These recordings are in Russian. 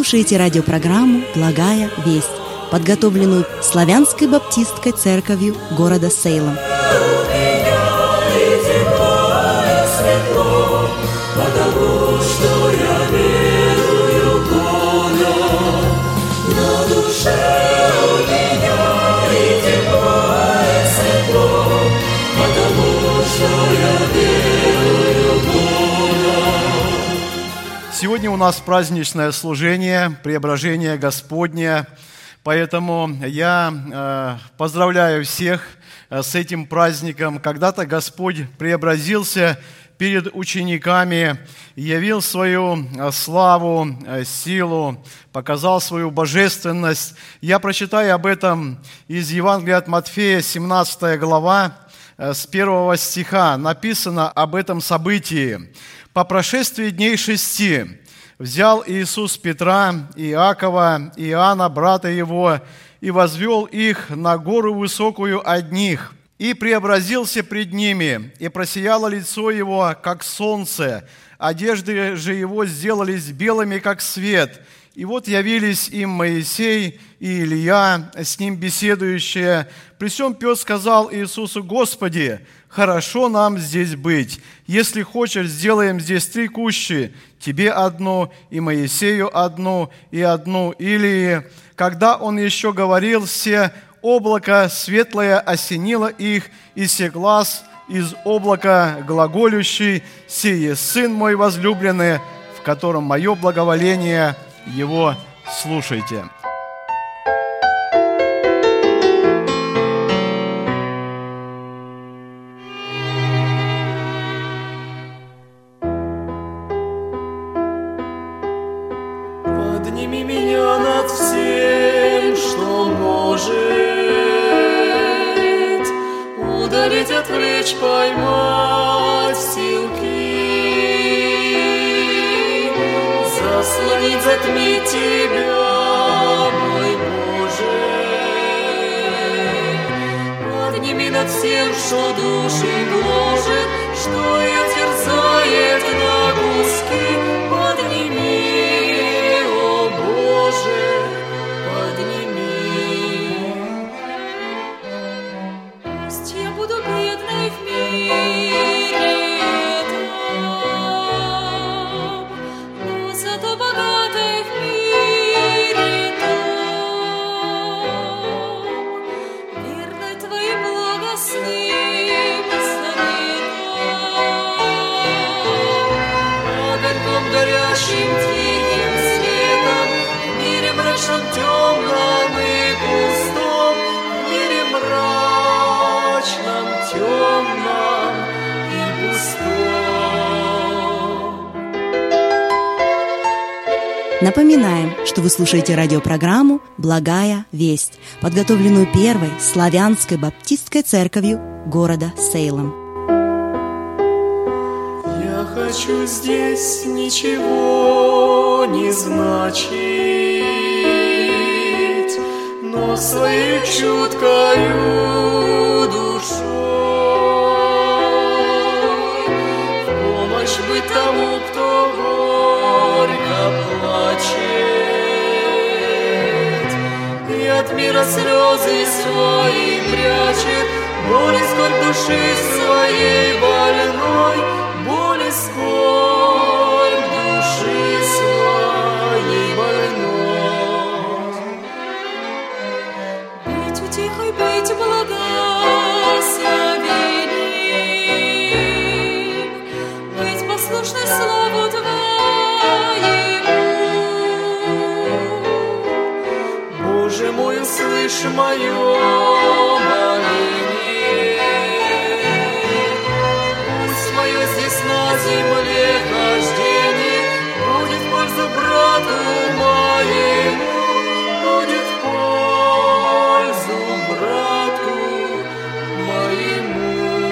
слушаете радиопрограмму «Благая весть», подготовленную Славянской баптистской церковью города Сейлом. Сегодня у нас праздничное служение, преображение Господне, поэтому я поздравляю всех с этим праздником. Когда-то Господь преобразился перед учениками, явил свою славу, силу, показал свою божественность. Я прочитаю об этом из Евангелия от Матфея, 17 глава, с 1 стиха. Написано об этом событии. «По прошествии дней 6 взял Иисус Петра, Иакова, Иоанна, брата его, и возвел их на гору высокую одних, и преобразился пред ними, и просияло лицо его, как солнце, одежды же его сделались белыми, как свет. И вот явились им Моисей и Илия, с ним беседующие. При сем Петр сказал Иисусу: Господи, хорошо нам здесь быть. Если хочешь, сделаем здесь 3 кущи, тебе одну, и Моисею одну, и одну Илии. Когда он еще говорил, все облако светлое осенило их, и се глас из облака глаголющий: сие Сын мой возлюбленный, в котором мое благоволение, его слушайте». Подними меня над всем, что может удалить, отвлечь, поймать в силки, заслонить, затмить Тебя, мой Боже. Подними над всем, что душу гложет, что ее терзает на куски. Подними, о Боже, подними. Пусть я буду бедной в мире там, но зато богатой в мире там, верной Твоим благостным заветам, огоньком горящим тихим светом, в мире мрачном, темном и пустом, в мире мрачном, темном и пустом. Напоминаем, что вы слушаете радиопрограмму «Благая весть», подготовленную Первой Славянской баптистской церковью города Сейлом. Я хочу здесь ничего не значить, но своей чуткою душой в помощь быть тому, кто горько плачет и от мира слезы свои прячет, боль и скорбь души своей больной, боль и скорбь души своей больной. Быть утехой, быть благословением, быть послушной славу Твоему. Боже мой, услышь мое моление. Пусть мое здесь на земле хождение будет в пользу брату моему, будет в пользу брату моему.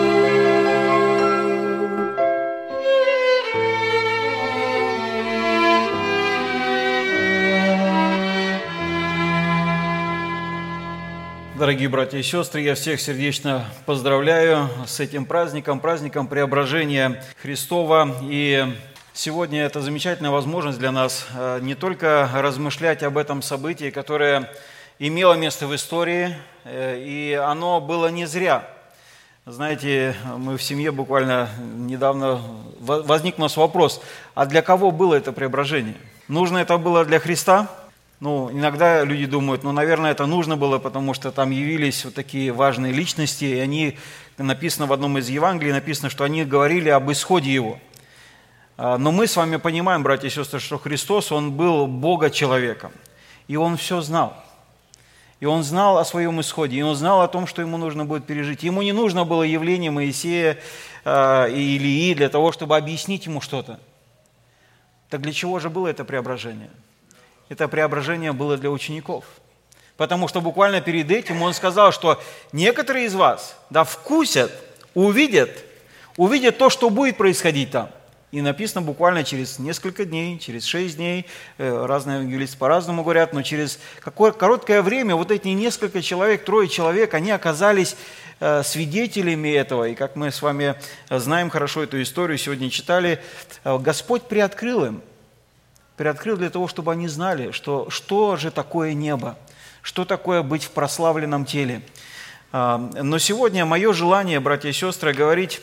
Дорогие братья и сестры, я всех сердечно поздравляю с этим праздником, праздником преображения Христова. И Сегодня это замечательная возможность для нас не только размышлять об этом событии, которое имело место в истории, и оно было не зря. Знаете, мы в семье буквально недавно возник у нас вопрос, а для кого было это преображение? Нужно это было для Христа? Иногда люди думают, наверное, это нужно было, потому что там явились вот такие важные личности, и они, написано в одном из Евангелий, написано, что они говорили об исходе Его. Но мы с вами понимаем, братья и сестры, что Христос, Он был Бога-человеком, и Он все знал. И Он знал о своем исходе, и Он знал о том, что Ему нужно будет пережить. Ему не нужно было явление Моисея и Илии для того, чтобы объяснить Ему что-то. Так для чего же было это преображение? Это преображение было для учеников. Потому что буквально перед этим Он сказал, что некоторые из вас вкусят, увидят то, что будет происходить там. И написано буквально через несколько дней, через 6 дней, разные евангелисты по-разному говорят, но через короткое время вот эти несколько человек, 3 человек, они оказались свидетелями этого. И как мы с вами знаем хорошо эту историю, сегодня читали, Господь приоткрыл им. Приоткрыл для того, чтобы они знали, что же такое небо, что такое быть в прославленном теле. Но сегодня мое желание, братья и сестры, говорить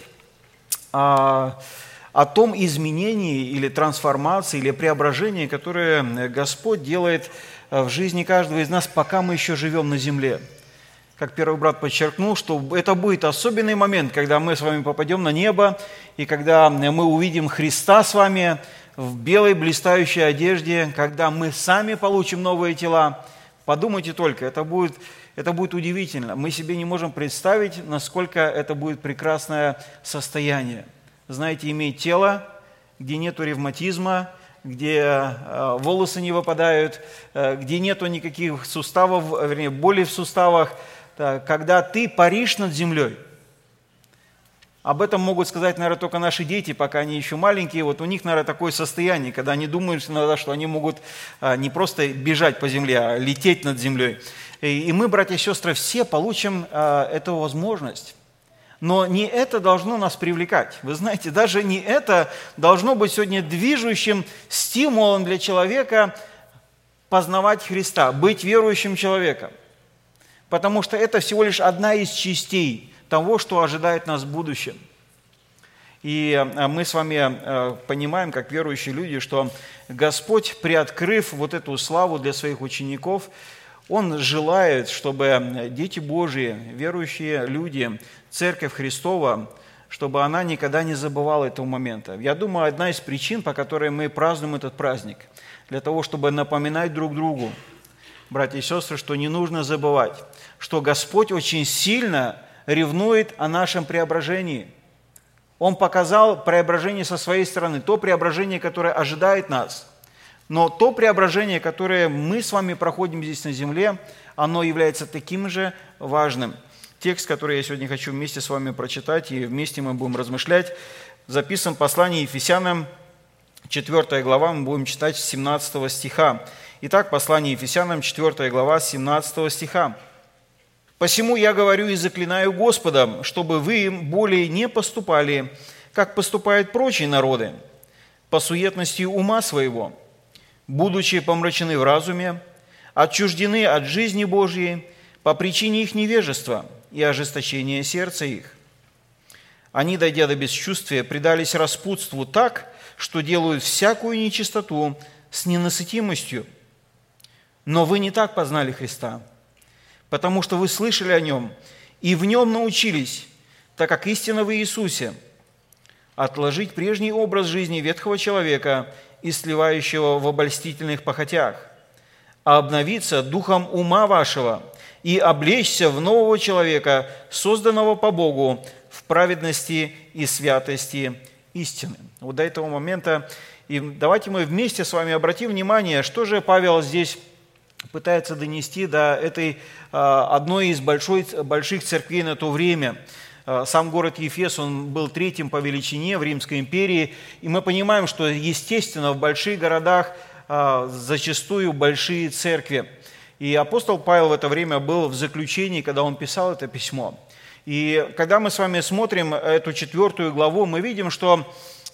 о том изменении или трансформации, или преображении, которое Господь делает в жизни каждого из нас, пока мы еще живем на земле. Как первый брат подчеркнул, что это будет особенный момент, когда мы с вами попадем на небо, и когда мы увидим Христа с вами в белой блистающей одежде, когда мы сами получим новые тела. Подумайте только, это будет удивительно. Мы себе не можем представить, насколько это будет прекрасное состояние. Знаете, иметь тело, где нету ревматизма, где волосы не выпадают, где нету никаких суставов, боли в суставах, когда ты паришь над землей. Об этом могут сказать, наверное, только наши дети, пока они еще маленькие. Вот у них, наверное, такое состояние, когда они думают иногда, что они могут не просто бежать по земле, а лететь над землей. И мы, братья и сестры, все получим эту возможность. Но не это должно нас привлекать. Вы знаете, даже не это должно быть сегодня движущим стимулом для человека познавать Христа, быть верующим человеком. Потому что это всего лишь одна из частей того, что ожидает нас в будущем. И мы с вами понимаем, как верующие люди, что Господь, приоткрыв вот эту славу для своих учеников, Он желает, чтобы дети Божьи, верующие люди, Церковь Христова, чтобы она никогда не забывала этого момента. Я думаю, одна из причин, по которой мы празднуем этот праздник, для того, чтобы напоминать друг другу, братья и сестры, что не нужно забывать, что Господь очень сильно ревнует о нашем преображении. Он показал преображение со своей стороны, то преображение, которое ожидает нас. Но то преображение, которое мы с вами проходим здесь на земле, оно является таким же важным. Текст, который я сегодня хочу вместе с вами прочитать, и вместе мы будем размышлять, записан в послании Ефесянам, 4 глава, мы будем читать с 17 стиха. Итак, послание Ефесянам, 4 глава, 17 стиха. «Посему я говорю и заклинаю Господа, чтобы вы более не поступали, как поступают прочие народы, по суетности ума своего, будучи помрачены в разуме, отчуждены от жизни Божьей по причине их невежества и ожесточения сердца их. Они, дойдя до бесчувствия, предались распутству так, что делают всякую нечистоту с ненасытимостью. Но вы не так познали Христа, потому что вы слышали о Нем и в Нем научились, так как истина в Иисусе, отложить прежний образ жизни ветхого человека, истлевающего в обольстительных похотях, а обновиться духом ума вашего и облечься в нового человека, созданного по Богу в праведности и святости истины». Вот до этого момента. И давайте мы вместе с вами обратим внимание, что же Павел здесь пытается донести до этой одной из больших церквей на то время. Сам город Ефес, он был 3-м по величине в Римской империи, и мы понимаем, что, естественно, в больших городах зачастую большие церкви. И апостол Павел в это время был в заключении, когда он писал это письмо. И когда мы с вами смотрим эту 4 главу, мы видим, что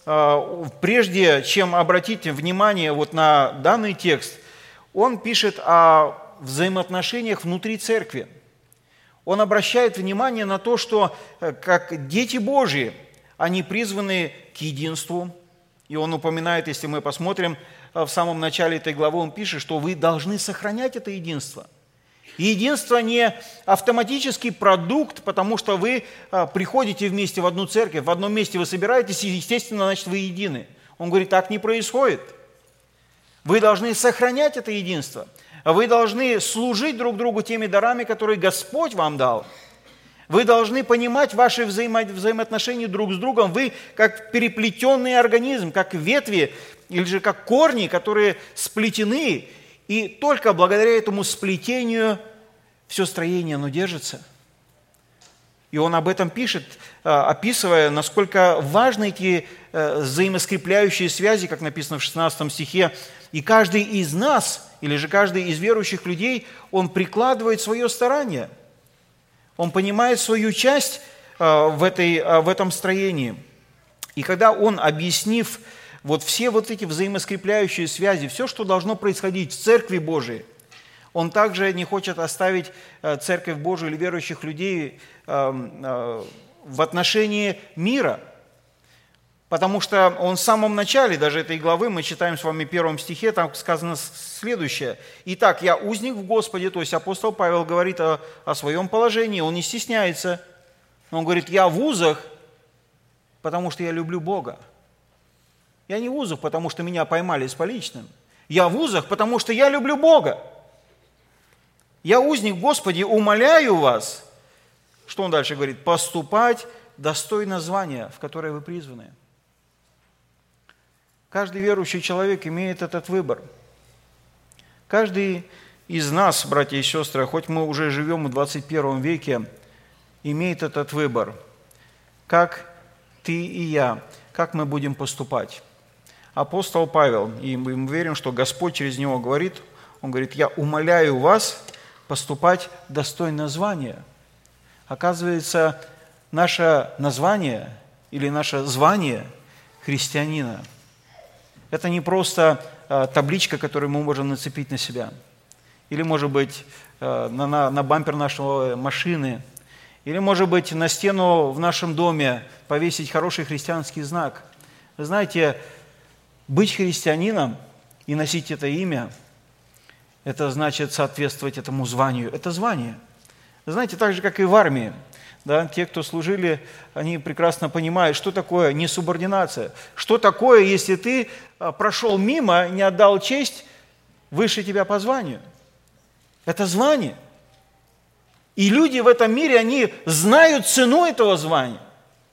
прежде чем обратить внимание вот на данный текст, он пишет о взаимоотношениях внутри церкви. Он обращает внимание на то, что как дети Божьи, они призваны к единству. И он упоминает, если мы посмотрим, в самом начале этой главы он пишет, что вы должны сохранять это единство. И единство не автоматический продукт, потому что вы приходите вместе в одну церковь, в одном месте вы собираетесь, и, естественно, значит, вы едины. Он говорит, так не происходит. Вы должны сохранять это единство. Вы должны служить друг другу теми дарами, которые Господь вам дал. Вы должны понимать ваши взаимоотношения друг с другом. Вы как переплетенный организм, как ветви или же как корни, которые сплетены. И только благодаря этому сплетению все строение, оно держится. И он об этом пишет, описывая, насколько важны эти взаимоскрепляющие связи, как написано в 16 стихе. И каждый из нас, или же каждый из верующих людей, он прикладывает свое старание. Он понимает свою часть в этом строении. И когда он, объяснив вот все вот эти взаимоскрепляющие связи, все, что должно происходить в Церкви Божией, он также не хочет оставить Церковь Божию или верующих людей в отношении мира. Потому что он в самом начале даже этой главы, мы читаем с вами в 1 стихе, там сказано следующее. «Итак, я узник в Господе», то есть апостол Павел говорит о своем положении, он не стесняется. Он говорит, я в узах, потому что я люблю Бога. Я не в узах, потому что меня поймали с поличным. Я в узах, потому что я люблю Бога. Я узник в Господе, умоляю вас, что он дальше говорит, поступать достойно звания, в которое вы призваны. Каждый верующий человек имеет этот выбор. Каждый из нас, братья и сестры, хоть мы уже живем в 21 веке, имеет этот выбор. Как ты и я, как мы будем поступать. Апостол Павел, и мы верим, что Господь через него говорит, он говорит, я умоляю вас поступать достойно звания. Оказывается, наше название или наше звание христианина – это не просто табличка, которую мы можем нацепить на себя. Или, может быть, на бампер нашей машины. Или, может быть, на стену в нашем доме повесить хороший христианский знак. Вы знаете, быть христианином и носить это имя, это значит соответствовать этому званию. Это звание. Вы знаете, так же, как и в армии. Да, те, кто служили, они прекрасно понимают, что такое несубординация. Что такое, если ты прошел мимо, не отдал честь выше тебя по званию. Это звание. И люди в этом мире, они знают цену этого звания.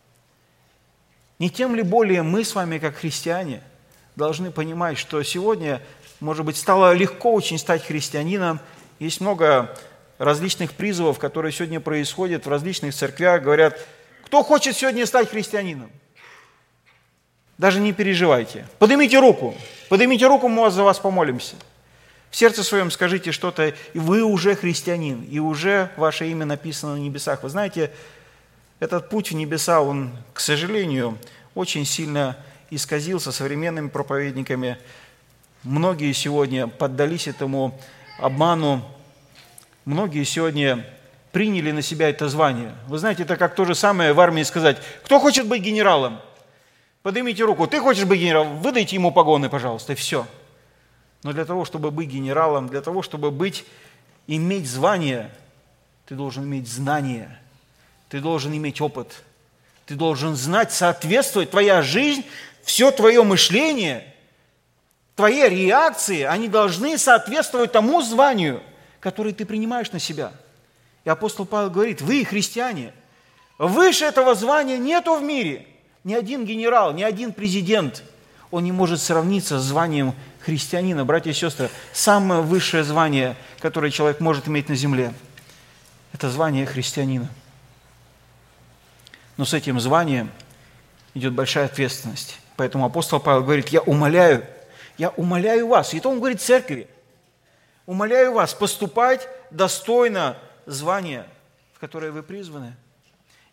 Не тем ли более мы с вами, как христиане, должны понимать, что сегодня, может быть, стало легко очень стать христианином. Есть много различных призывов, которые сегодня происходят в различных церквях, говорят, кто хочет сегодня стать христианином? Даже не переживайте. Поднимите руку, мы за вас помолимся. В сердце своем скажите что-то, и вы уже христианин, и уже ваше имя написано на небесах. Вы знаете, этот путь в небеса, он, к сожалению, очень сильно исказился современными проповедниками. Многие сегодня поддались этому обману. Многие сегодня приняли на себя это звание. Вы знаете, это как то же самое в армии сказать, кто хочет быть генералом? Поднимите руку, ты хочешь быть генералом? Выдайте ему погоны, пожалуйста, и все. Но для того, чтобы быть генералом, для того, чтобы иметь звание, ты должен иметь знания, ты должен иметь опыт, ты должен знать, соответствовать, твоя жизнь, все твое мышление, твои реакции, они должны соответствовать тому званию, который ты принимаешь на себя. И апостол Павел говорит, вы, христиане, выше этого звания нету в мире. Ни один генерал, ни один президент, он не может сравниться с званием христианина. Братья и сестры, самое высшее звание, которое человек может иметь на земле, это звание христианина. Но с этим званием идет большая ответственность. Поэтому апостол Павел говорит, я умоляю вас. И то он говорит церкви, умоляю вас поступать достойно звания, в которое вы призваны.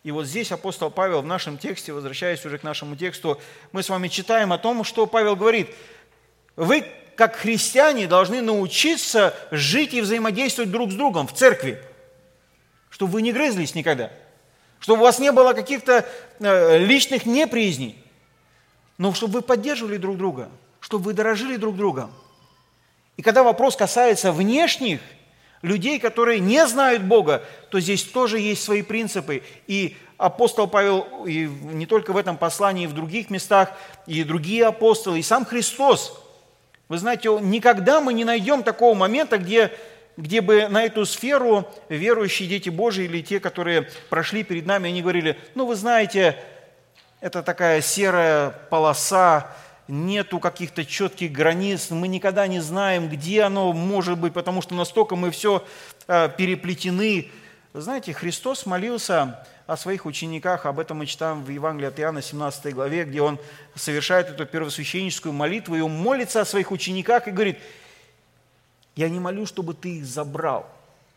И вот здесь апостол Павел в нашем тексте, возвращаясь уже к нашему тексту, мы с вами читаем о том, что Павел говорит: вы, как христиане, должны научиться жить и взаимодействовать друг с другом в церкви, чтобы вы не грызлись никогда, чтобы у вас не было каких-то личных неприязней, но чтобы вы поддерживали друг друга, чтобы вы дорожили друг другом. И когда вопрос касается внешних людей, которые не знают Бога, то здесь тоже есть свои принципы. И апостол Павел, и не только в этом послании, и в других местах, и другие апостолы, и сам Христос, вы знаете, никогда мы не найдем такого момента, где бы на эту сферу верующие дети Божьи или те, которые прошли перед нами, они говорили: ну, вы знаете, это такая серая полоса, нету каких-то четких границ, мы никогда не знаем, где оно может быть, потому что настолько мы все переплетены. Вы знаете, Христос молился о своих учениках, об этом мы читаем в Евангелии от Иоанна, 17 главе, где Он совершает эту первосвященническую молитву, и Он молится о своих учениках и говорит: я не молю, чтобы ты их забрал.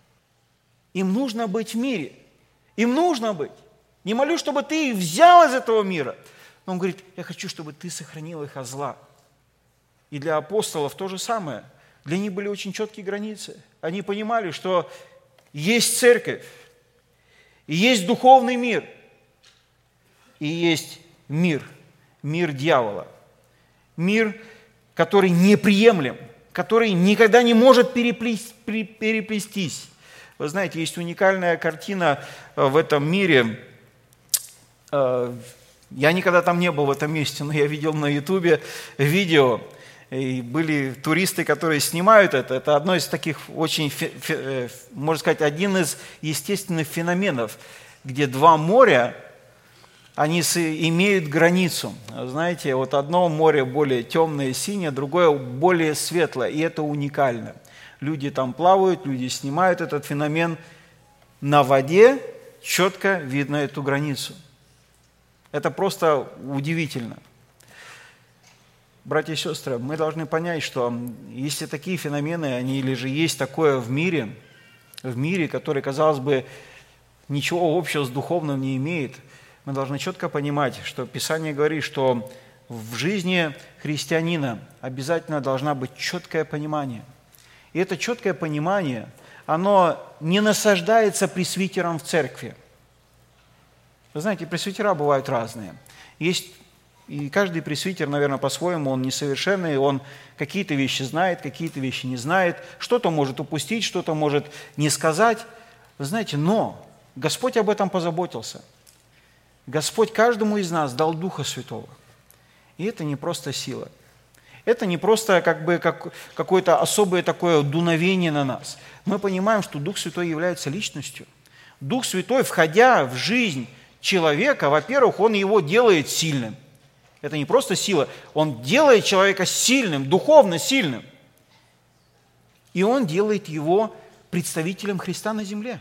Им нужно быть в мире. Им нужно быть. Не молю, чтобы ты их взял из этого мира. Но Он говорит: я хочу, чтобы ты сохранил их от зла. И для апостолов то же самое. Для них были очень четкие границы. Они понимали, что есть церковь, и есть духовный мир, и есть мир дьявола. Мир, который неприемлем, который никогда не может переплестись. Вы знаете, есть уникальная картина в этом мире. Я никогда там не был, в этом месте, но я видел на Ютубе видео. И были туристы, которые снимают это. Это одно из таких очень, можно сказать, один из естественных феноменов, где два моря, они имеют границу. Знаете, вот одно море более темное, синее, другое более светлое, и это уникально. Люди там плавают, люди снимают этот феномен. На воде четко видно эту границу. Это просто удивительно. Братья и сестры, мы должны понять, что если такие феномены, они или же есть такое в мире, который, казалось бы, ничего общего с духовным не имеет, мы должны четко понимать, что Писание говорит, что в жизни христианина обязательно должна быть четкое понимание. И это четкое понимание, оно не насаждается пресвитером в церкви. Вы знаете, пресвитера бывают разные. Есть, и каждый пресвитер, наверное, по-своему, он несовершенный, он какие-то вещи знает, какие-то вещи не знает, что-то может упустить, что-то может не сказать. Вы знаете, но Господь об этом позаботился. Господь каждому из нас дал Духа Святого. И это не просто сила. Это не просто какое-то особое такое дуновение на нас. Мы понимаем, что Дух Святой является личностью. Дух Святой, входя в жизнь человека, во-первых, Он его делает сильным. Это не просто сила, Он делает человека сильным, духовно сильным. И Он делает его представителем Христа на земле.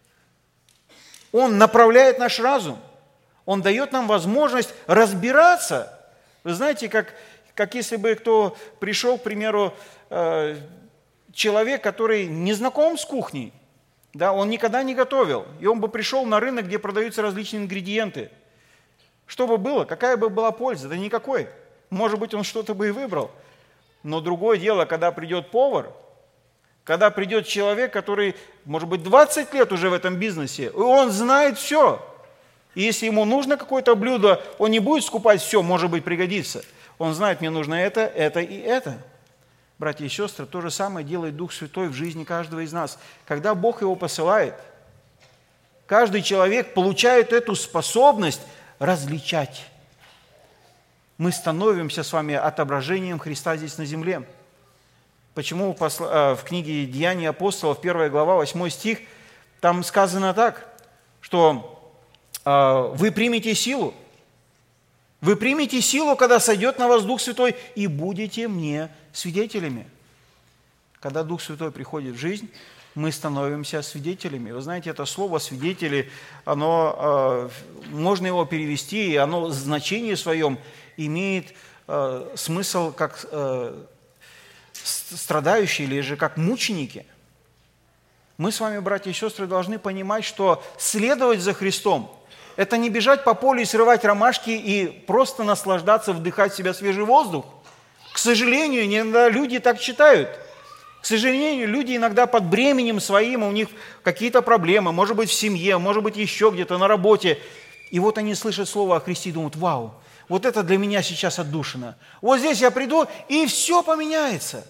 Он направляет наш разум. Он дает нам возможность разбираться. Вы знаете, как если бы кто пришел, к примеру, человек, который не знаком с кухней, да, он никогда не готовил, и он бы пришел на рынок, где продаются различные ингредиенты. Что бы было? Какая бы была польза? Да никакой. Может быть, он что-то бы и выбрал. Но другое дело, когда придет повар, когда придет человек, который, может быть, 20 лет уже в этом бизнесе, и он знает все. И если ему нужно какое-то блюдо, он не будет скупать все, может быть, пригодится. Он знает, мне нужно это и это. Братья и сестры, то же самое делает Дух Святой в жизни каждого из нас. Когда Бог его посылает, каждый человек получает эту способность различать. Мы становимся с вами отображением Христа здесь на земле. Почему в книге «Деяния апостолов», 1 глава, 8 стих, там сказано так, что вы примете силу. Вы примете силу, когда сойдет на вас Дух Святой, и будете мне свидетелями. Когда Дух Святой приходит в жизнь, мы становимся свидетелями. Вы знаете, это слово «свидетели», оно, можно его перевести, и оно в значении своем имеет смысл как страдающие или же как мученики. Мы с вами, братья и сестры, должны понимать, что следовать за Христом Это не бежать по полю и срывать ромашки и просто наслаждаться, вдыхать в себя свежий воздух. К сожалению, иногда люди так считают. К сожалению, люди иногда под бременем своим, у них какие-то проблемы, может быть, в семье, может быть, еще где-то на работе. И вот они слышат слово о Христе и думают: вау, вот это для меня сейчас отдушина. Вот здесь я приду, и все поменяется.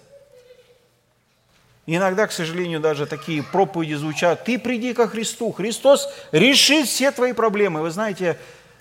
И иногда, к сожалению, даже такие проповеди звучат: ты приди ко Христу, Христос решит все твои проблемы. Вы знаете,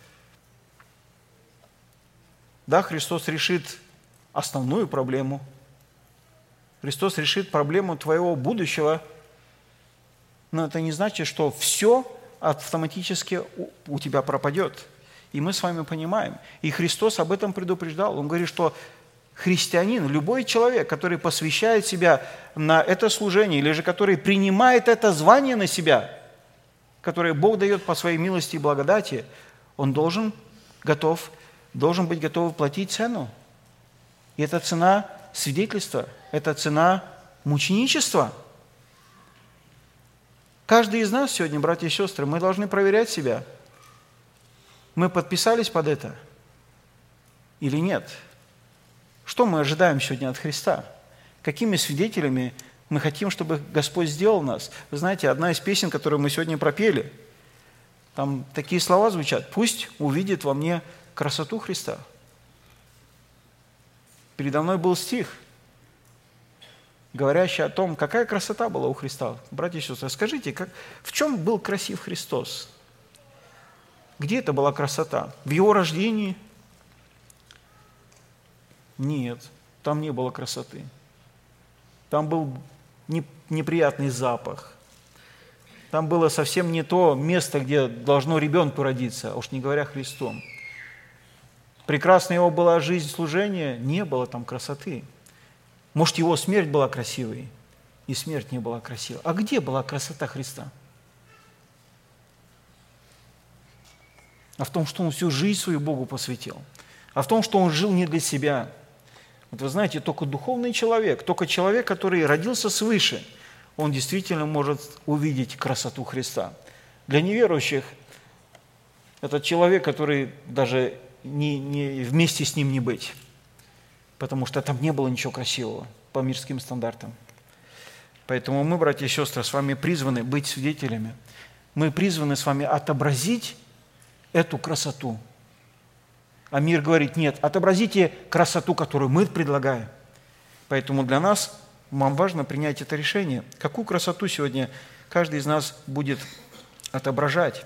да, Христос решит основную проблему. Христос решит проблему твоего будущего, но это не значит, что все автоматически у тебя пропадет. И мы с вами понимаем. И Христос об этом предупреждал. Он говорит, что христианин, любой человек, который посвящает себя на это служение, или же который принимает это звание на себя, которое Бог дает по своей милости и благодати, он должен быть готов платить цену. И это цена свидетельства, это цена мученичества. Каждый из нас сегодня, братья и сестры, мы должны проверять себя. Мы подписались под это или нет? Что мы ожидаем сегодня от Христа? Какими свидетелями мы хотим, чтобы Господь сделал нас? Вы знаете, одна из песен, которую мы сегодня пропели, там такие слова звучат: «Пусть увидит во мне красоту Христа». Передо мной был стих, говорящий о том, какая красота была у Христа. Братья и сестры, скажите, в чем был красив Христос? Где это была красота? В Его рождении? Нет, там не было красоты. Там был неприятный запах. Там было совсем не то место, где должно ребенку родиться, а уж не говоря Христом. Прекрасна его была жизнь служения, не было там красоты. Может, его смерть была красивой, и смерть не была красивой. А где была красота Христа? А в том, что Он всю жизнь свою Богу посвятил. А в том, что Он жил не для себя. Вот вы знаете, только духовный человек, только человек, который родился свыше, он действительно может увидеть красоту Христа. Для неверующих этот человек, который даже не вместе с ним не быть, потому что там не было ничего красивого по мирским стандартам. Поэтому мы, братья и сестры, с вами призваны быть свидетелями. Мы призваны с вами отобразить эту красоту. А мир говорит: нет, отобразите красоту, которую мы предлагаем. Поэтому для нас, нам важно принять это решение. Какую красоту сегодня каждый из нас будет отображать?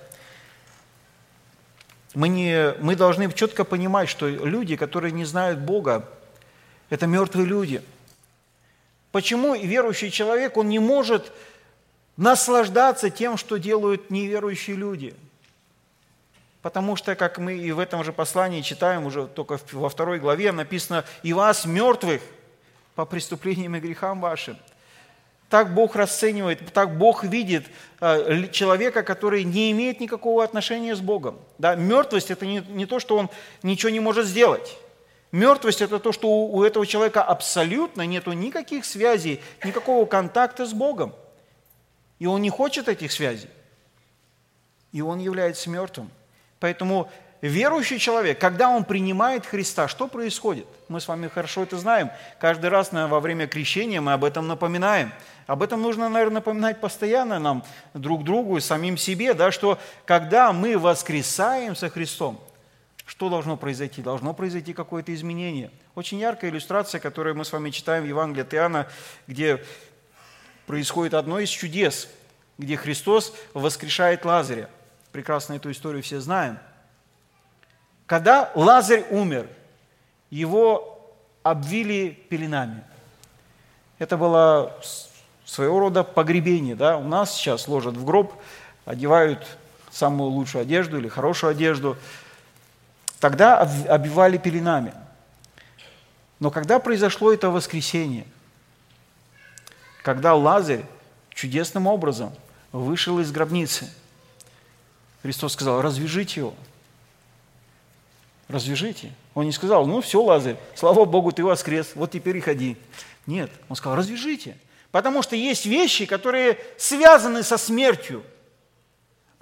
Мы должны четко понимать, что люди, которые не знают Бога, это мертвые люди. Почему верующий человек, он не может наслаждаться тем, что делают неверующие люди? Потому что, как мы и в этом же послании читаем, уже только во 2 главе написано: «И вас, мертвых, по преступлениям и грехам вашим». Так Бог расценивает, так Бог видит человека, который не имеет никакого отношения с Богом. Да? Мертвость – это не то, что он ничего не может сделать. Мертвость – это то, что у этого человека абсолютно нет никаких связей, никакого контакта с Богом. И он не хочет этих связей. И он является мертвым. Поэтому верующий человек, когда он принимает Христа, что происходит? Мы с вами хорошо это знаем. Каждый раз во время крещения мы об этом напоминаем. Об этом нужно, наверное, напоминать постоянно нам, друг другу и самим себе, да, что когда мы воскресаем со Христом, что должно произойти? Должно произойти какое-то изменение. Очень яркая иллюстрация, которую мы с вами читаем в Евангелии от Иоанна, где происходит одно из чудес, где Христос воскрешает Лазаря. Прекрасно эту историю все знаем. Когда Лазарь умер, его обвили пеленами. Это было своего рода погребение. Да? У нас сейчас ложат в гроб, одевают самую лучшую одежду или хорошую одежду. Тогда обвивали пеленами. Но когда произошло это воскресение, когда Лазарь чудесным образом вышел из гробницы, Христос сказал: развяжите его. Развяжите. Он не сказал: ну все, Лазарь, слава Богу, ты воскрес, вот теперь и ходи. Нет, он сказал: развяжите. Потому что есть вещи, которые связаны со смертью.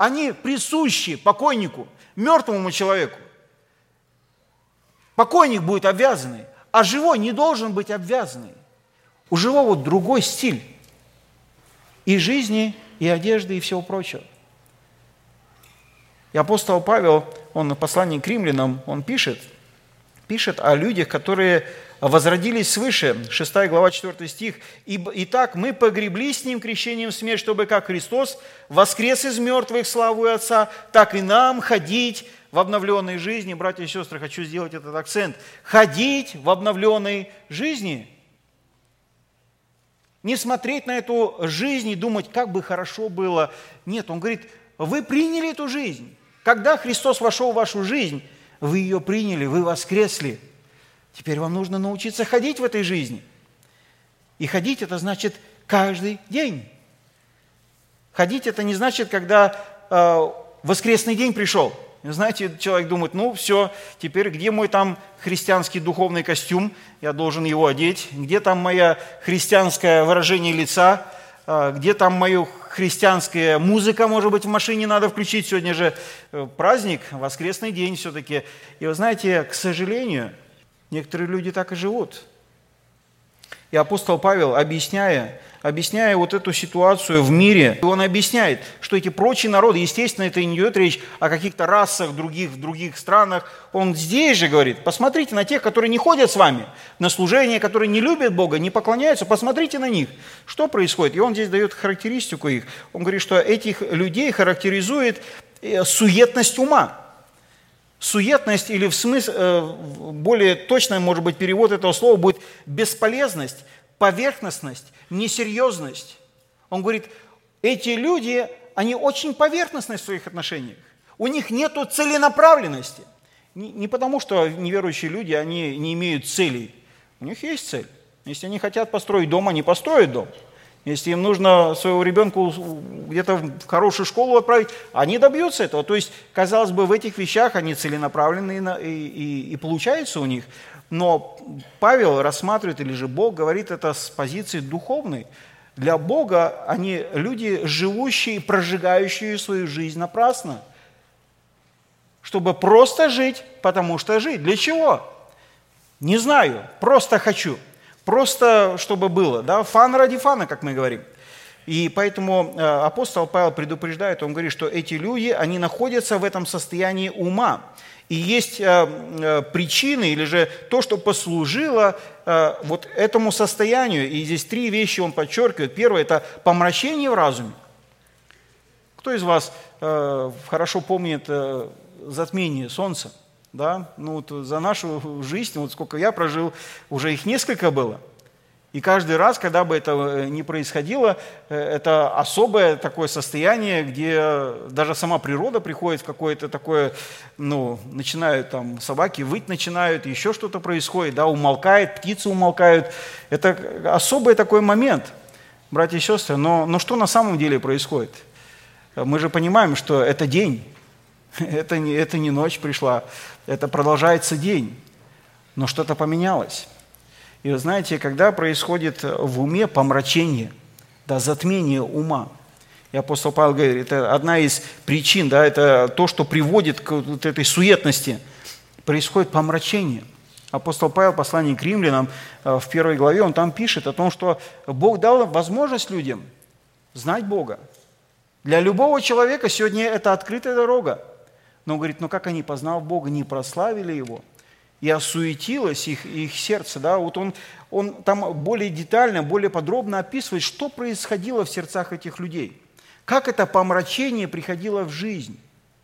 они присущи покойнику, мертвому человеку. Покойник будет обвязанный, а живой не должен быть обвязанный. У живого другой стиль и жизни, и одежды, и всего прочего. И апостол Павел, он в послании к римлянам, он пишет о людях, которые возродились свыше, 6 глава, 4 стих. «Итак, мы погребли с Ним крещением в смерть, чтобы как Христос воскрес из мертвых славу Отца, так и нам ходить в обновленной жизни». Братья и сестры, хочу сделать этот акцент. Ходить в обновленной жизни. Не смотреть на эту жизнь и думать, как бы хорошо было. Нет, он говорит, вы приняли эту жизнь. Когда Христос вошел в вашу жизнь, вы ее приняли, вы воскресли. Теперь вам нужно научиться ходить в этой жизни. И ходить это значит каждый день. Ходить это не значит, когда воскресный день пришел. Знаете, человек думает, ну все, теперь где мой там христианский духовный костюм? Я должен его одеть. Где там мое христианское выражение лица? Где там моя христианская музыка, может быть, в машине надо включить? Сегодня же праздник, воскресный день все-таки. И вы знаете, к сожалению, некоторые люди так и живут. И апостол Павел, объясняя вот эту ситуацию в мире, он объясняет, что эти прочие народы, естественно, это не идет речь о каких-то расах в других странах. Он здесь же говорит, посмотрите на тех, которые не ходят с вами на служение, которые не любят Бога, не поклоняются, посмотрите на них, что происходит. И он здесь дает характеристику их. Он говорит, что этих людей характеризует суетность ума. Суетность, или в смысле, более точный, может быть, перевод этого слова будет бесполезность, поверхностность, несерьезность. Он говорит, эти люди, они очень поверхностны в своих отношениях. У них нет целенаправленности. Не потому, что неверующие люди, они не имеют целей. У них есть цель. Если они хотят построить дом, они построят дом. Если им нужно своего ребенка где-то в хорошую школу отправить, они добьются этого. То есть, казалось бы, в этих вещах они целенаправлены и получается у них. Но Павел рассматривает, или же Бог говорит это с позиции духовной. Для Бога они люди, живущие, прожигающие свою жизнь напрасно. Чтобы просто жить, потому что жить. Для чего? Не знаю, просто хочу. Просто чтобы было, да, фан ради фана, как мы говорим. И поэтому апостол Павел предупреждает, он говорит, что эти люди, они находятся в этом состоянии ума. И есть причины, или же то, что послужило вот этому состоянию. И здесь три вещи он подчеркивает. Первое – это помрачение в разуме. Кто из вас хорошо помнит затмение солнца? Да? Ну, вот за нашу жизнь, вот сколько я прожил, уже их несколько было. И каждый раз, когда бы это ни происходило, это особое такое состояние, где даже сама природа приходит в какое-то такое, ну, начинают там собаки выть начинают, еще что-то происходит, да, умолкает, птицы умолкают. Это особый такой момент, братья и сестры. Но что на самом деле происходит? Мы же понимаем, что это день, это не ночь пришла, это продолжается день, но что-то поменялось. И вы знаете, когда происходит в уме помрачение, да, затмение ума, и апостол Павел говорит, это одна из причин, да, это то, что приводит к вот этой суетности, происходит помрачение. Апостол Павел в послании к римлянам в 1 главе, он там пишет о том, что Бог дал возможность людям знать Бога. Для любого человека сегодня это открытая дорога. Но он говорит, ну как они, познав Бога, не прославили Его? И осуетилось их сердце. Да? Вот он там более детально, более подробно описывает, что происходило в сердцах этих людей. Как это помрачение приходило в жизнь.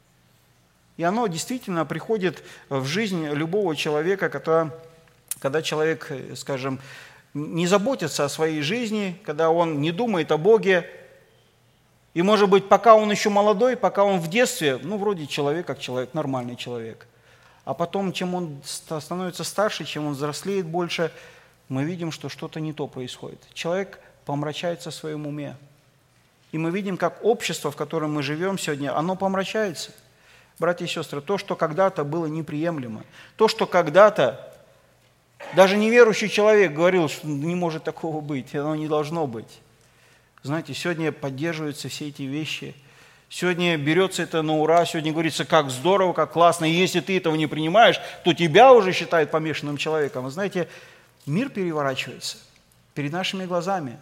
И оно действительно приходит в жизнь любого человека, когда человек, скажем, не заботится о своей жизни, когда он не думает о Боге. И, может быть, пока он еще молодой, пока он в детстве, ну, вроде человек, как человек, нормальный человек. А потом, чем он становится старше, чем он взрослеет больше, мы видим, что что-то не то происходит. Человек помрачается в своем уме. И мы видим, как общество, в котором мы живем сегодня, оно помрачается. Братья и сестры, то, что когда-то было неприемлемо, то, что когда-то даже неверующий человек говорил, что не может такого быть, оно не должно быть. Знаете, сегодня поддерживаются все эти вещи. Сегодня берется это на ура, сегодня говорится, как здорово, как классно. И если ты этого не принимаешь, то тебя уже считают помешанным человеком. Вы знаете, мир переворачивается перед нашими глазами.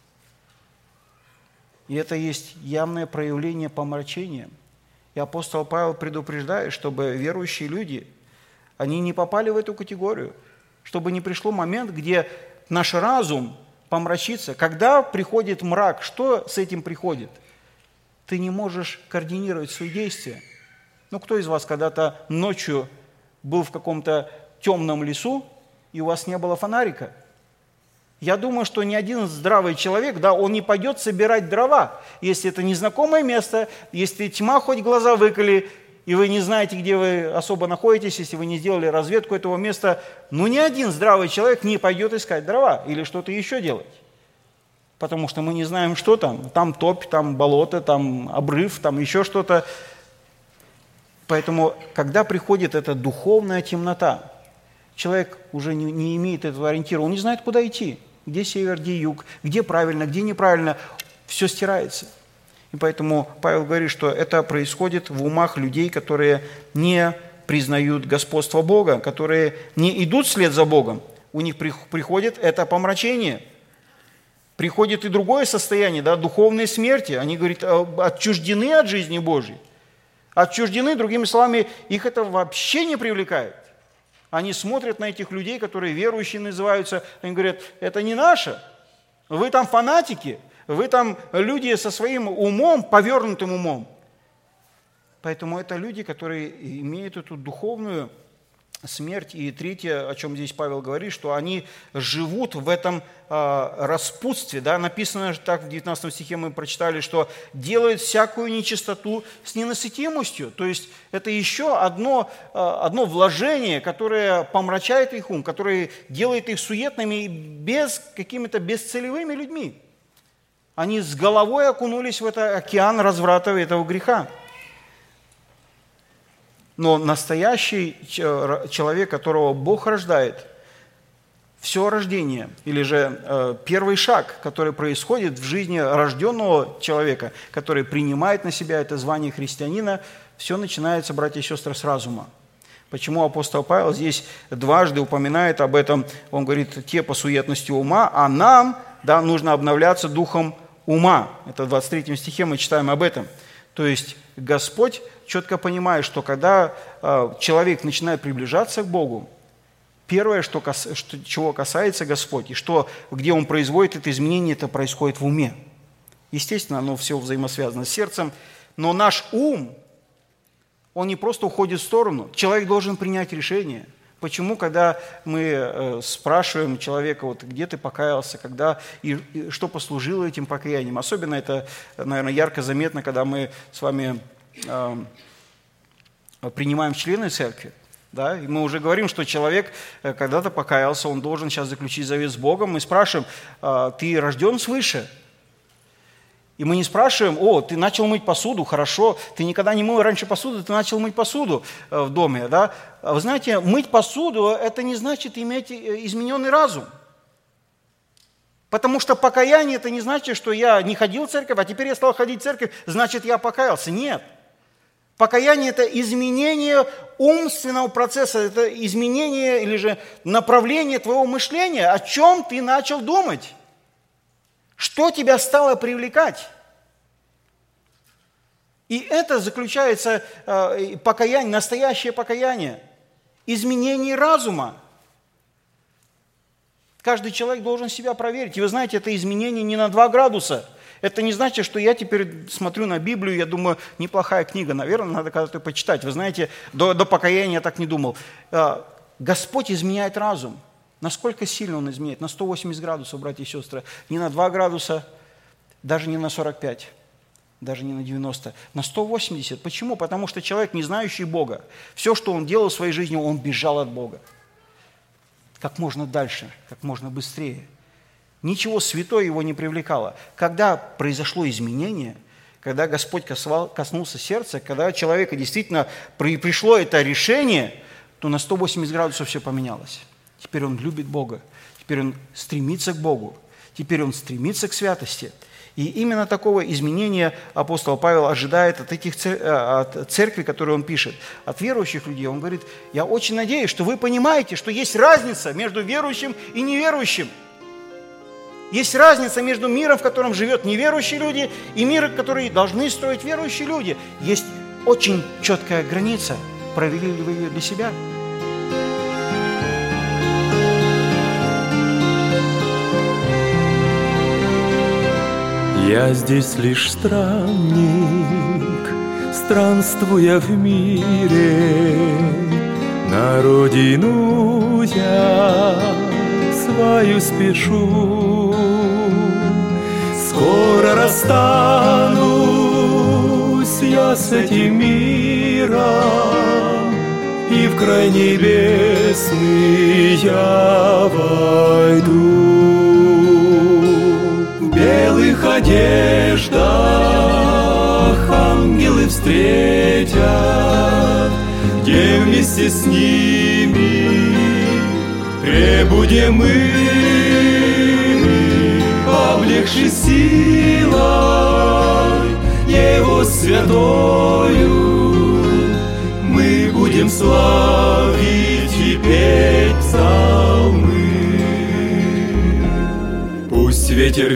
И это есть явное проявление помрачения. И апостол Павел предупреждает, чтобы верующие люди, они не попали в эту категорию, чтобы не пришло момент, где наш разум помрачится. Когда приходит мрак, что с этим приходит? Ты не можешь координировать свои действия. Ну, кто из вас когда-то ночью был в каком-то темном лесу, и у вас не было фонарика? Я думаю, что ни один здравый человек, да, он не пойдет собирать дрова, если это незнакомое место, если тьма хоть глаза выколи, и вы не знаете, где вы особо находитесь, если вы не сделали разведку этого места, ну, ни один здравый человек не пойдет искать дрова или что-то еще делать. Потому что мы не знаем, что там. Там топь, там болото, там обрыв, там еще что-то. Поэтому, когда приходит эта духовная темнота, человек уже не имеет этого ориентира, он не знает, куда идти. Где север, где юг, где правильно, где неправильно. Все стирается. И поэтому Павел говорит, что это происходит в умах людей, которые не признают господство Бога, которые не идут вслед за Богом. У них приходит это помрачение. Приходит и другое состояние, да, духовной смерти. Они, говорят, отчуждены от жизни Божьей. Отчуждены, другими словами, их это вообще не привлекает. Они смотрят на этих людей, которые верующие называются, они говорят, это не наше. Вы там фанатики, вы там люди со своим умом, повернутым умом. Поэтому это люди, которые имеют эту духовную смерть. И третье, о чем здесь Павел говорит, что они живут в этом распутстве. Да? Написано так в 19 стихе мы прочитали, что делают всякую нечистоту с ненасытимостью. То есть это еще одно вложение, которое помрачает их ум, которое делает их суетными и какими-то бесцелевыми людьми. Они с головой окунулись в этот океан разврата этого греха. Но настоящий человек, которого Бог рождает, все рождение, или же первый шаг, который происходит в жизни рожденного человека, который принимает на себя это звание христианина, все начинается, братья и сестры, с разума. Почему апостол Павел здесь дважды упоминает об этом? Он говорит, те по суетности ума, а нам, да, нужно обновляться духом ума. Это в 23 стихе мы читаем об этом. То есть Господь четко понимает, что когда человек начинает приближаться к Богу, первое, чего касается Господь, и где Он производит это изменение, это происходит в уме. Естественно, оно все взаимосвязано с сердцем, но наш ум, он не просто уходит в сторону. Человек должен принять решение. Почему, когда мы спрашиваем человека, вот, где ты покаялся, и что послужило этим покаянием? Особенно это, наверное, ярко заметно, когда мы с вами принимаем члены церкви. Да? И мы уже говорим, что человек когда-то покаялся, он должен сейчас заключить завет с Богом. Мы спрашиваем, ты рожден свыше? И мы не спрашиваем, ты начал мыть посуду, хорошо, ты никогда не мыл раньше посуду, ты начал мыть посуду в доме. Да? Вы знаете, мыть посуду – это не значит иметь измененный разум. Потому что покаяние – это не значит, что я не ходил в церковь, а теперь я стал ходить в церковь, значит, я покаялся. Нет. Покаяние – это изменение умственного процесса, это изменение или же направление твоего мышления, о чем ты начал думать. Что тебя стало привлекать? И это заключается покаяние, настоящее покаяние, изменение разума. Каждый человек должен себя проверить. И вы знаете, это изменение не на 2 градуса. Это не значит, что я теперь смотрю на Библию, я думаю, неплохая книга, наверное, надо когда-то почитать. Вы знаете, до покаяния я так не думал. Господь изменяет разум. Насколько сильно Он изменяет? На 180 градусов, братья и сестры. Не на 2 градуса, даже не на 45, даже не на 90, на 180. Почему? Потому что человек, не знающий Бога, все, что он делал в своей жизни, он бежал от Бога. Как можно дальше, как можно быстрее. Ничего святое его не привлекало. Когда произошло изменение, когда Господь коснулся сердца, когда человека действительно пришло это решение, то на 180 градусов все поменялось. Теперь он любит Бога, теперь он стремится к Богу, Теперь он стремится к святости. И именно такого изменения апостол Павел ожидает от от церкви, которую он пишет, от верующих людей. Он говорит: я очень надеюсь, что вы понимаете, что есть разница между верующим и неверующим. Есть разница между миром, в котором живет неверующие люди, и миром, который должны строить верующие люди. Есть очень четкая граница. Провели ли вы ее для себя? Я здесь лишь странник, странствуя в мире, на родину я свою спешу. Скоро расстанусь я с этим миром, и в край небесный я войду. В белых одеждах ангелы встретят, где вместе с ними пребудем мы, облегши силой Его святою. Мы будем славить и петь псалмы. Пусть ветер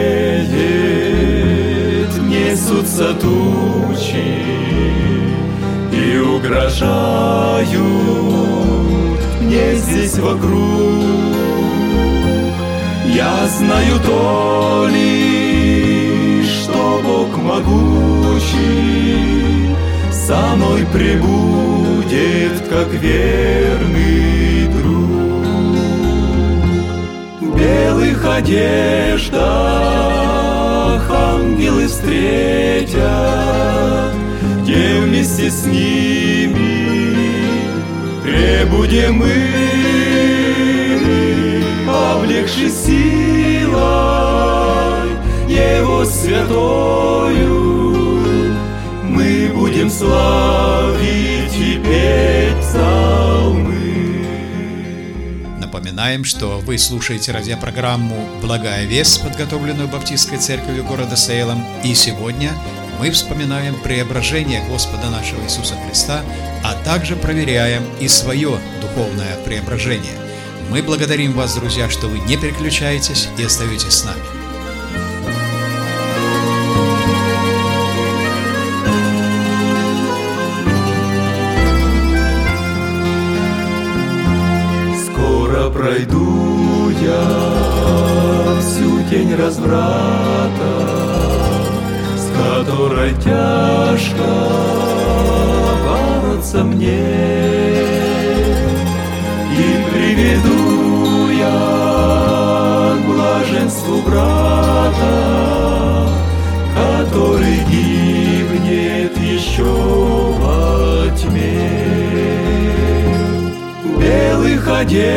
веет, несутся тучи и угрожают мне здесь вокруг. Я знаю то лишь, что Бог могучий со мной пребудет, как верный друг. В белых одеждах ангелы встретят, где вместе с ними пребудем мы, облегши силой Его святою. Мы будем славить и петь псалмы. Напоминаем, что вы слушаете радиопрограмму «Благая весть», подготовленную Баптистской церковью города Сейлом. И сегодня мы вспоминаем преображение Господа нашего Иисуса Христа, а также проверяем и свое духовное преображение. Мы благодарим вас, друзья, что вы не переключаетесь и остаетесь с нами. Скоро пройду я всю тень разврата, с которой тяжко бороться мне. И приведу я к блаженству брата, который гибнет еще во тьме. В белых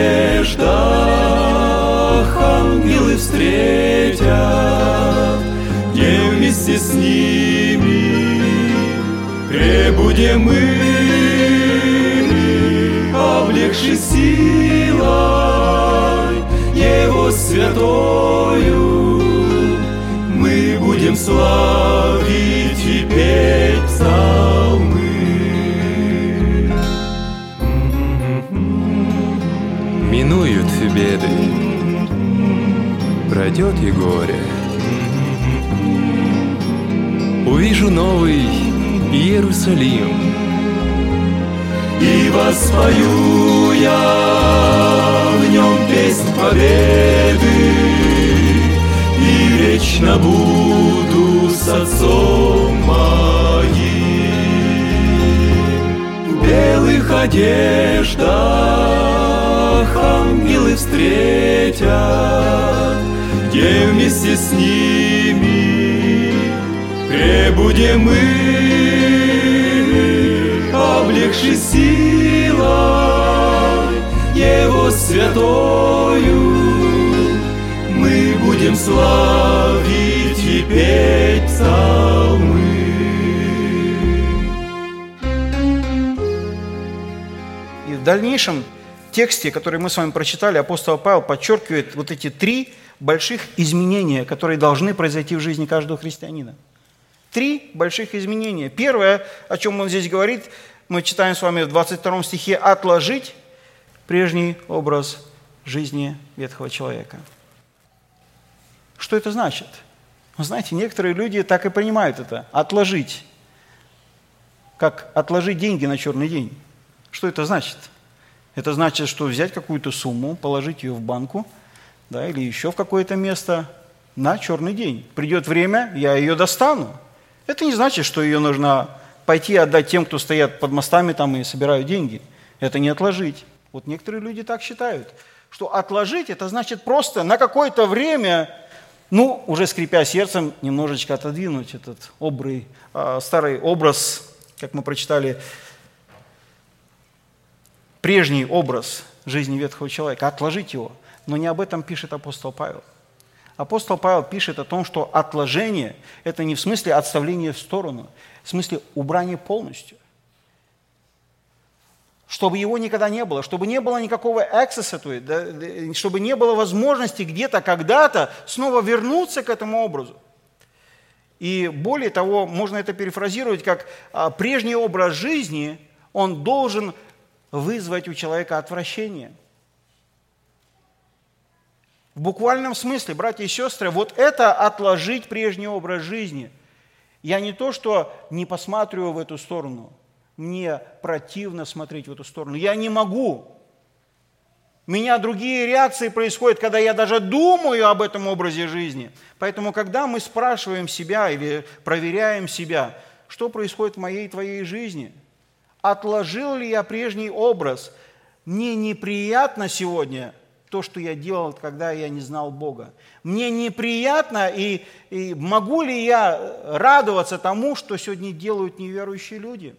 одеждах ангелы встретят, где вместе с ними пребудем мы, облегши силой Его святою. Мы будем славить и петь псалмы. Минуют беды, пройдет и горе. Увижу новый Иерусалим, и воспою я в нем песнь победы, и вечно буду с Отцом моим. В белых одеждах ангелы встретят, где вместе с ними пребудем мы, облегши силой Его святою. Мы будем славить и петь псалмы. И в дальнейшем тексте, который мы с вами прочитали, апостол Павел подчеркивает вот эти три больших изменения, которые должны произойти в жизни каждого христианина. 3 больших изменения. Первое, о чем он здесь говорит, мы читаем с вами в 22 стихе, «отложить прежний образ жизни ветхого человека». Что это значит? Вы знаете, некоторые люди так и понимают это. Отложить. Как отложить деньги на черный день. Что это значит? Это значит, что взять какую-то сумму, положить ее в банку, да, или еще в какое-то место на черный день. Придет время, я ее достану. Это не значит, что ее нужно пойти отдать тем, кто стоят под мостами там и собирают деньги. Это не отложить. Вот некоторые люди так считают, что отложить – это значит просто на какое-то время, уже скрипя сердцем, немножечко отодвинуть этот старый образ, как мы прочитали, прежний образ жизни ветхого человека, отложить его. Но не об этом пишет апостол Павел. Апостол Павел пишет о том, что отложение – это не в смысле отставления в сторону, в смысле убрания полностью. Чтобы его никогда не было, чтобы не было никакого эксцесса, чтобы не было возможности где-то, когда-то снова вернуться к этому образу. И более того, можно это перефразировать как прежний образ жизни, он должен вызвать у человека отвращение. В буквальном смысле, братья и сестры, вот это отложить прежний образ жизни. Я не то, что не посматриваю в эту сторону, мне противно смотреть в эту сторону. Я не могу. У меня другие реакции происходят, когда я даже думаю об этом образе жизни. Поэтому, когда мы спрашиваем себя или проверяем себя, что происходит в моей и твоей жизни, отложил ли я прежний образ, мне неприятно сегодня то, что я делал, когда я не знал Бога. Мне неприятно, и могу ли я радоваться тому, что сегодня делают неверующие люди?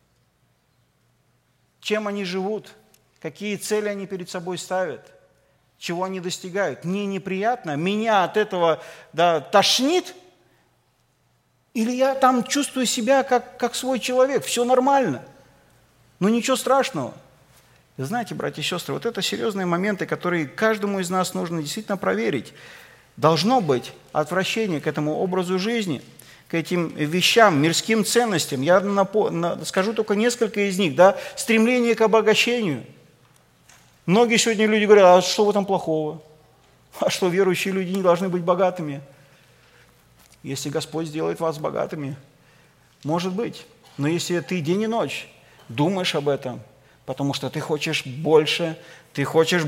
Чем они живут? Какие цели они перед собой ставят? Чего они достигают? Мне неприятно? Меня от этого тошнит? Или я там чувствую себя как свой человек? Все нормально. Но ничего страшного. Вы знаете, братья и сестры, вот это серьезные моменты, которые каждому из нас нужно действительно проверить. Должно быть отвращение к этому образу жизни, к этим вещам, мирским ценностям. Я скажу только несколько из них. Стремление к обогащению. Многие сегодня люди говорят, а что в этом плохого? А что, верующие люди не должны быть богатыми? Если Господь сделает вас богатыми, может быть. Но если ты день и ночь думаешь об этом, потому что ты хочешь больше, ты хочешь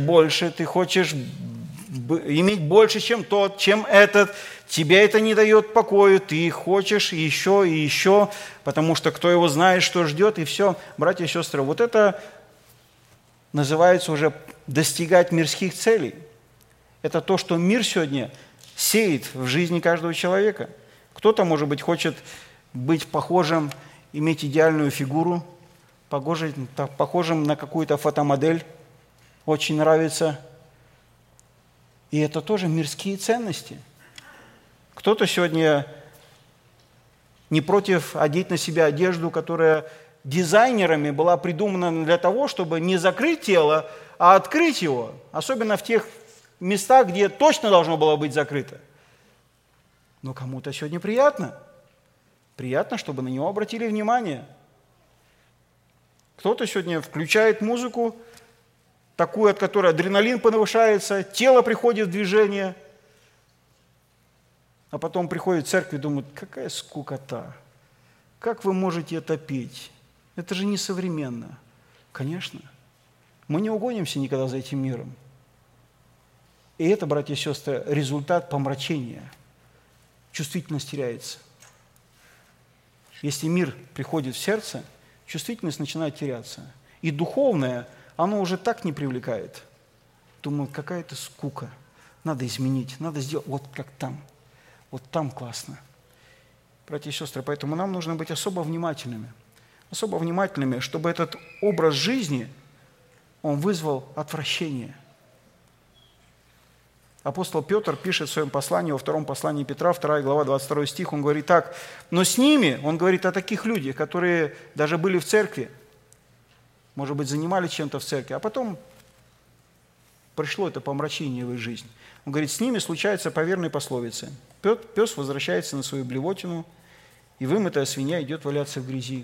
иметь больше, чем тот, чем этот, тебе это не дает покоя, ты хочешь еще и еще, потому что кто его знает, что ждет, и все. Братья и сестры, вот это называется уже достигать мирских целей. Это то, что мир сегодня сеет в жизни каждого человека. Кто-то, может быть, хочет быть похожим, иметь идеальную фигуру, похожим на какую-то фотомодель, очень нравится. И это тоже мирские ценности. Кто-то сегодня не против одеть на себя одежду, которая дизайнерами была придумана для того, чтобы не закрыть тело, а открыть его. Особенно в тех местах, где точно должно было быть закрыто. Но кому-то сегодня приятно. Приятно, чтобы на него обратили внимание. Кто-то сегодня включает музыку, такую, от которой адреналин повышается, тело приходит в движение, а потом приходит в церковь и думает, какая скукота, как вы можете это петь? Это же несовременно. Конечно, мы не угонимся никогда за этим миром. И это, братья и сестры, результат помрачения. Чувствительность теряется. Если мир приходит в сердце, чувствительность начинает теряться. И духовное, оно уже так не привлекает. Думаю, какая-то скука. Надо изменить, надо сделать вот как там. Вот там классно. Братья и сестры, поэтому нам нужно быть особо внимательными. Особо внимательными, чтобы этот образ жизни, он вызвал отвращение. Апостол Петр пишет в своем послании, во втором послании Петра, 2 глава, 22 стих, он говорит так, но с ними, он говорит о таких людях, которые даже были в церкви, может быть, занимались чем-то в церкви, а потом пришло это помрачение в их жизнь. Он говорит, с ними случается по верной пословице. Пес возвращается на свою блевотину, и вымытая свинья идет валяться в грязи.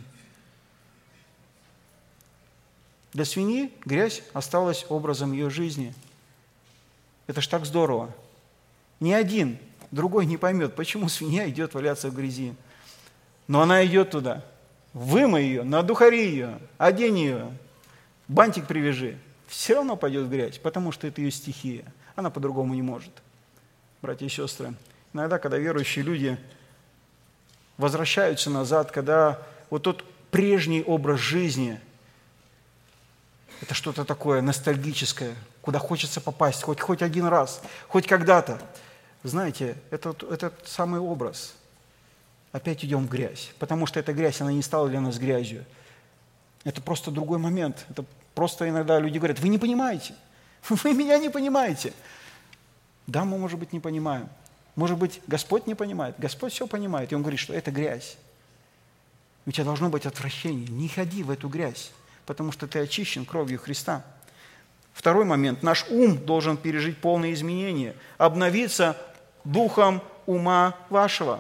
Для свиньи грязь осталась образом ее жизни. Это ж так здорово. Ни один другой не поймет, почему свинья идет валяться в грязи. Но она идет туда. Вымой ее, надухари ее, одень ее, бантик привяжи. Все равно пойдет в грязь, потому что это ее стихия. Она по-другому не может. Братья и сестры, иногда, когда верующие люди возвращаются назад, когда вот тот прежний образ жизни, это что-то такое ностальгическое, куда хочется попасть, хоть один раз, хоть когда-то. Знаете, этот самый образ. Опять идем в грязь, потому что эта грязь, она не стала для нас грязью. Это просто другой момент. Это просто иногда люди говорят, вы не понимаете, вы меня не понимаете. Да, мы, может быть, не понимаем. Может быть, Господь не понимает. Господь все понимает, и Он говорит, что это грязь. У тебя должно быть отвращение. Не ходи в эту грязь, потому что ты очищен кровью Христа. Второй момент. Наш ум должен пережить полные изменения, обновиться духом ума вашего.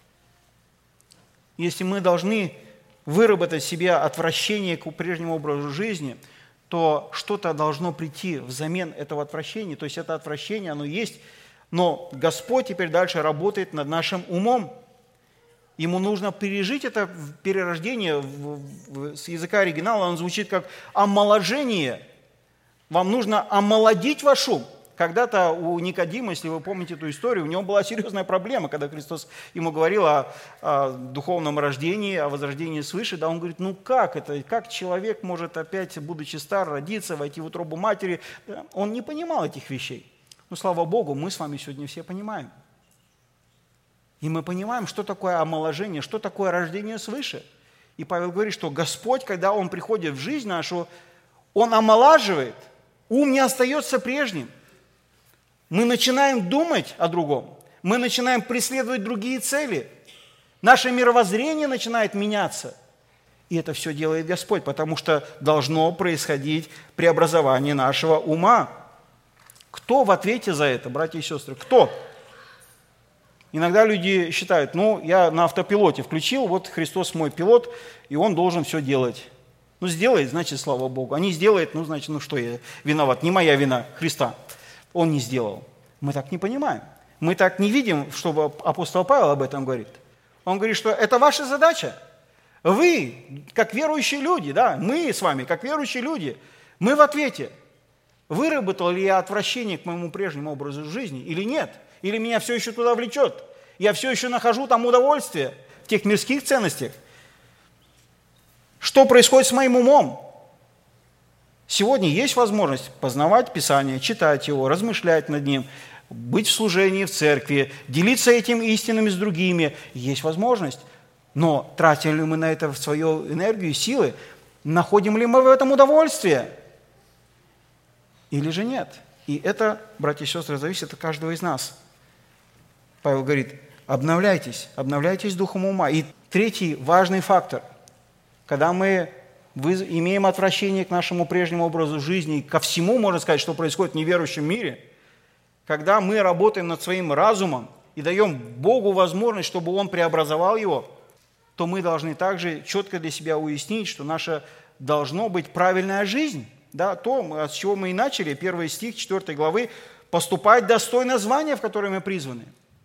Если мы должны выработать в себе отвращение к прежнему образу жизни, то что-то должно прийти взамен этого отвращения. То есть это отвращение, оно есть, но Господь теперь дальше работает над нашим умом. Ему нужно пережить это перерождение. С языка оригинала он звучит как омоложение. Вам нужно омолодить ваш ум. Когда-то у Никодима, если вы помните эту историю, у него была серьезная проблема, когда Христос ему говорил о духовном рождении, о возрождении свыше. Да, он говорит, ну как это, как человек может опять, будучи стар, родиться, войти в утробу матери? Он не понимал этих вещей. Но, слава Богу, мы с вами сегодня все понимаем. И мы понимаем, что такое омоложение, что такое рождение свыше. И Павел говорит, что Господь, когда Он приходит в жизнь нашу, Он омолаживает, ум не остается прежним. Мы начинаем думать о другом, мы начинаем преследовать другие цели. Наше мировоззрение начинает меняться. И это все делает Господь, потому что должно происходить преобразование нашего ума. Кто в ответе за это, братья и сестры? Кто? Иногда люди считают, я на автопилоте включил, вот Христос мой пилот, и Он должен все делать. Сделает, значит, слава Богу. А не сделает, значит, что я виноват? Не моя вина, Христа. Он не сделал. Мы так не понимаем. Мы так не видим, что апостол Павел об этом говорит. Он говорит, что это ваша задача. Вы, как верующие люди, да, мы с вами, как верующие люди, мы в ответе. Выработал ли я отвращение к моему прежнему образу жизни или нет? Или меня все еще туда влечет? Я все еще нахожу там удовольствие в тех мирских ценностях? Что происходит с моим умом? Сегодня есть возможность познавать Писание, читать его, размышлять над ним, быть в служении в церкви, делиться этим истинами с другими. Есть возможность. Но тратим ли мы на это свою энергию, силы? Находим ли мы в этом удовольствие? Или же нет? И это, братья и сестры, зависит от каждого из нас. Павел говорит, обновляйтесь духом ума. И третий важный фактор, когда мы имеем отвращение к нашему прежнему образу жизни, ко всему, можно сказать, что происходит в неверующем мире, когда мы работаем над своим разумом и даем Богу возможность, чтобы Он преобразовал его, то мы должны также четко для себя уяснить, что наша должна быть правильная жизнь. Да, то, с чего мы и начали, 1 стих 4 главы, поступать достойно звания, в которое мы призваны.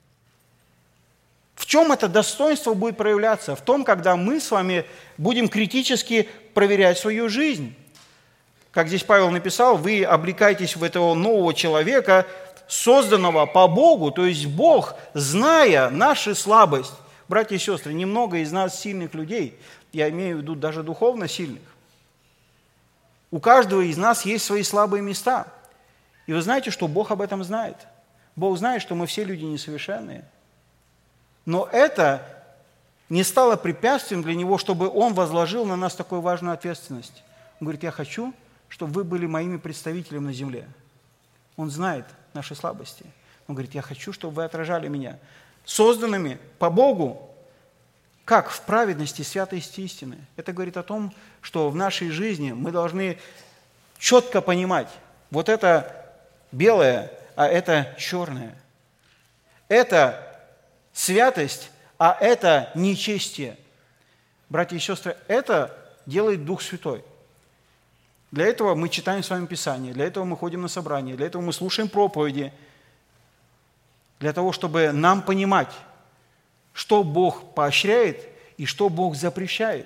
В чем это достоинство будет проявляться? В том, когда мы с вами будем критически проверять свою жизнь. Как здесь Павел написал, вы облекаетесь в этого нового человека, созданного по Богу, то есть Бог, зная нашу слабость. Братья и сестры, немного из нас сильных людей, я имею в виду даже духовно сильных. У каждого из нас есть свои слабые места. И вы знаете, что Бог об этом знает. Бог знает, что мы все люди несовершенные. Но это не стало препятствием для Него, чтобы Он возложил на нас такую важную ответственность. Он говорит, я хочу, чтобы вы были моими представителями на земле. Он знает наши слабости. Он говорит, я хочу, чтобы вы отражали меня. Созданными по Богу, как в праведности, святости истины. Это говорит о том, что в нашей жизни мы должны четко понимать, вот это белое, а это черное. Это святость, а это нечестие. Братья и сестры, это делает Дух Святой. Для этого мы читаем с вами Писание, для этого мы ходим на собрания, для этого мы слушаем проповеди, для того, чтобы нам понимать, что Бог поощряет и что Бог запрещает.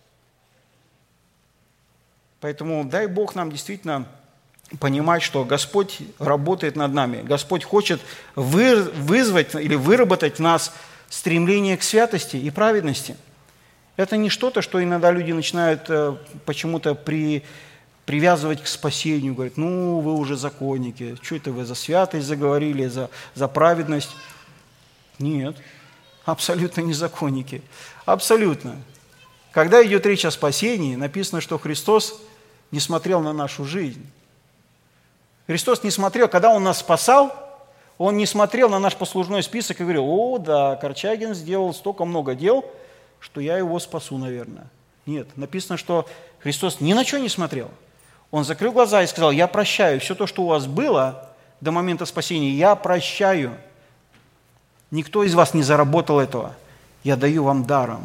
Поэтому дай Бог нам действительно понимать, что Господь работает над нами. Господь хочет вызвать или выработать в нас стремление к святости и праведности. Это не что-то, что иногда люди начинают почему-то привязывать к спасению. Говорят, ну, вы уже законники, что это вы за святость заговорили, за праведность? Нет, абсолютно не законники. Абсолютно. Когда идет речь о спасении, написано, что Христос не смотрел на нашу жизнь. Христос не смотрел, когда Он нас спасал, Он не смотрел на наш послужной список и говорил, о, да, Корчагин сделал столько много дел, что я его спасу, наверное. Нет, написано, что Христос ни на что не смотрел. Он закрыл глаза и сказал, я прощаю все то, что у вас было до момента спасения, я прощаю. Никто из вас не заработал этого. Я даю вам даром.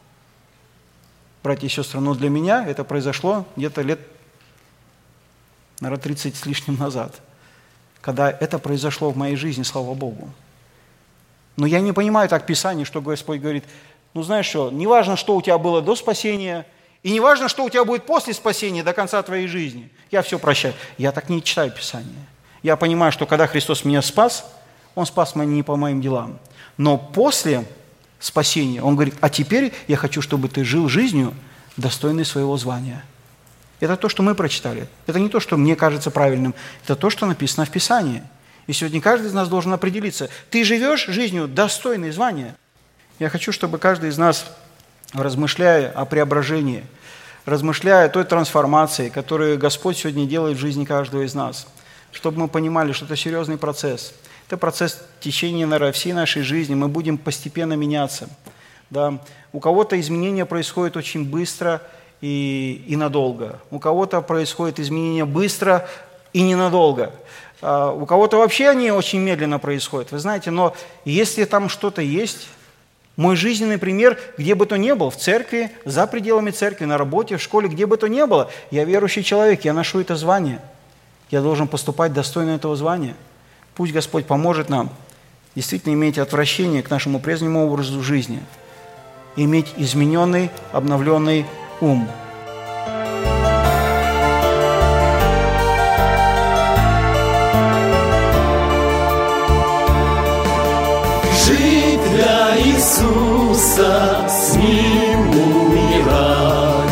Братья и сестры, но для меня это произошло где-то лет, наверное, 30 с лишним назад, когда это произошло в моей жизни, слава Богу. Но я не понимаю так Писание, что Господь говорит, ну знаешь что, не важно, что у тебя было до спасения, и не важно, что у тебя будет после спасения до конца твоей жизни. Я все прощаю. Я так не читаю Писание. Я понимаю, что когда Христос меня спас, Он спас меня не по моим делам. Но после спасения Он говорит, а теперь я хочу, чтобы ты жил жизнью, достойной своего звания. Это то, что мы прочитали. Это не то, что мне кажется правильным. Это то, что написано в Писании. И сегодня каждый из нас должен определиться. Ты живешь жизнью, достойной звания? Я хочу, чтобы каждый из нас, размышляя о преображении, размышляя о той трансформации, которую Господь сегодня делает в жизни каждого из нас, чтобы мы понимали, что это серьезный процесс. Это процесс в течение, наверное, всей нашей жизни. Мы будем постепенно меняться. Да? У кого-то изменения происходят очень быстро и надолго. У кого-то происходят изменения быстро и ненадолго. У кого-то вообще они очень медленно происходят. Вы знаете, но если там что-то есть, мой жизненный пример, где бы то ни было, в церкви, за пределами церкви, на работе, в школе, где бы то ни было, я верующий человек, я ношу это звание. Я должен поступать достойно этого звания. Пусть Господь поможет нам действительно иметь отвращение к нашему прежнему образу жизни, иметь измененный, обновленный ум. Жить для Иисуса, с Ним умирать,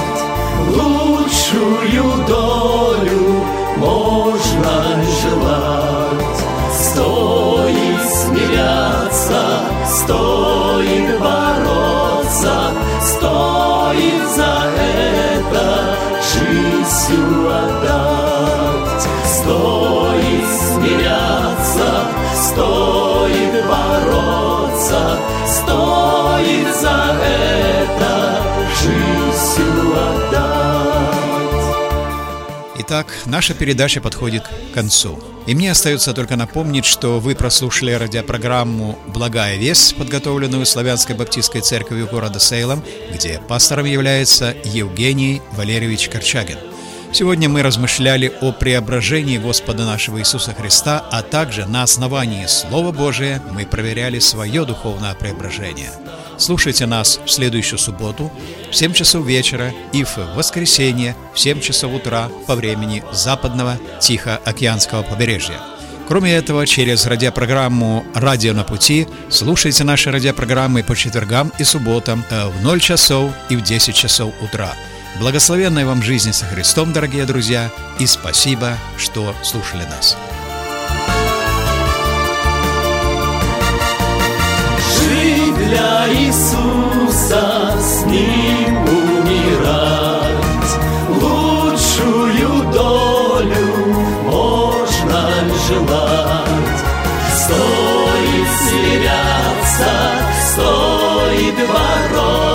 лучшую долю можно желать. Стоит смиряться, стоит бороться, стоит за это жизнью отдать. Стоит смиряться, стоит бороться, стоит за это жизнью отдать. Итак, наша передача подходит к концу. И мне остается только напомнить, что вы прослушали радиопрограмму «Благая весть», подготовленную Славянской Баптистской Церковью города Сейлом, где пастором является Евгений Валерьевич Корчагин. Сегодня мы размышляли о преображении Господа нашего Иисуса Христа, а также на основании Слова Божия мы проверяли свое духовное преображение. Слушайте нас в следующую субботу в 7 часов вечера и в воскресенье в 7 часов утра по времени западного Тихоокеанского побережья. Кроме этого, через радиопрограмму «Радио на пути» слушайте наши радиопрограммы по четвергам и субботам в 0 часов и в 10 часов утра. Благословенной вам жизни со Христом, дорогие друзья, и спасибо, что слушали нас. Жить для Иисуса, с Ним умирать, лучшую долю можно желать. Стоит смиряться, стоит бороться,